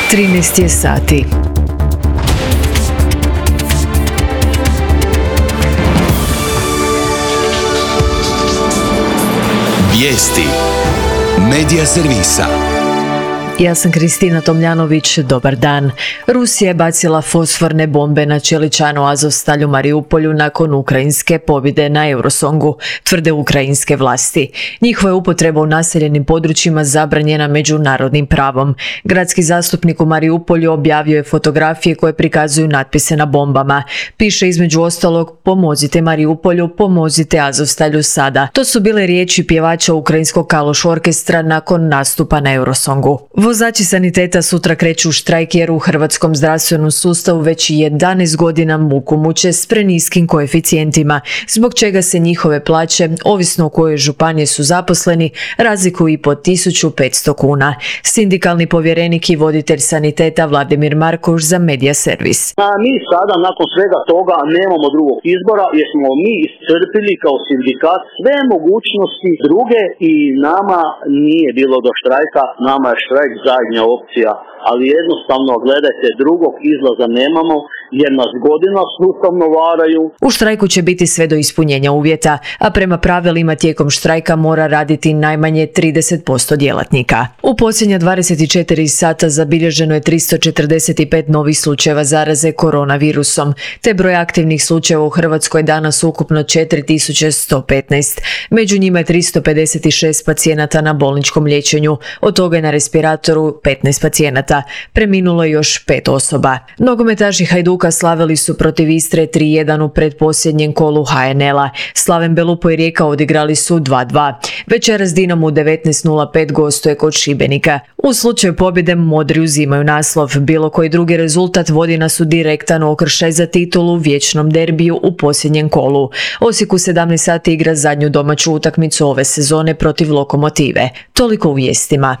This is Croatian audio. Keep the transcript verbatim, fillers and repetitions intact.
trinaest je sati. Vijesti Medija servisa. Ja sam Kristina Tomljanović, dobar dan. Rusija je bacila fosforne bombe na čeličanu Azovstal u Mariupolju nakon ukrajinske pobjede na Eurosongu, tvrde ukrajinske vlasti. Njihova je upotreba u naseljenim područjima zabranjena međunarodnim pravom. Gradski zastupnik u Mariupolju objavio je fotografije koje prikazuju natpise na bombama. Piše između ostalog: pomozite Mariupolju, pomozite Azovstalju sada. To su bile riječi pjevača ukrajinskog Kaloš orkestra nakon nastupa na Eurosongu. Vozači saniteta sutra kreću u štrajk jer u hrvatskom zdravstvenom sustavu već jedanaest godina muku muče s preniskim koeficijentima, zbog čega se njihove plaće, ovisno u kojoj županiji su zaposleni, razlikuju i po tisuću petsto kuna. Sindikalni povjerenik i voditelj saniteta Vladimir Markoš za Medija servis. A mi sada nakon svega toga nemamo drugog izbora jer smo mi iscrpili kao sindikat sve mogućnosti druge i nama nije bilo do štrajka, nama je štrajk zadnja opcija, ali jednostavno gledajte, drugog izlaza nemamo jer nas godina sustavno varaju. U štrajku će biti sve do ispunjenja uvjeta, a prema pravilima tijekom štrajka mora raditi najmanje trideset posto djelatnika. U posljednja dvadeset četiri sata zabilježeno je tristo četrdeset pet novih slučajeva zaraze koronavirusom, te broj aktivnih slučajeva u Hrvatskoj danas ukupno četiri tisuće sto petnaest. Među njima je tristo pedeset šest pacijenata na bolničkom liječenju, od toga je na respiratoru petnaest pacijenata. Preminulo je još pet osoba. Nogometaši Hajduka slavili su protiv Istre tri jedan u pretposljednjem kolu ha en el-a. Slaven Belupo i Rijeka odigrali su dva dva. Večeras Dinamo u devetnaest nula pet gostuje kod Šibenika. U slučaju pobjede modri uzimaju naslov. Bilo koji drugi rezultat vodi nas u direktan okršaj za titulu u vječnom derbiju u posljednjem kolu. Osijek u sedamnaest sati igra zadnju domaću utakmicu ove sezone protiv Lokomotive. Toliko u vijestima.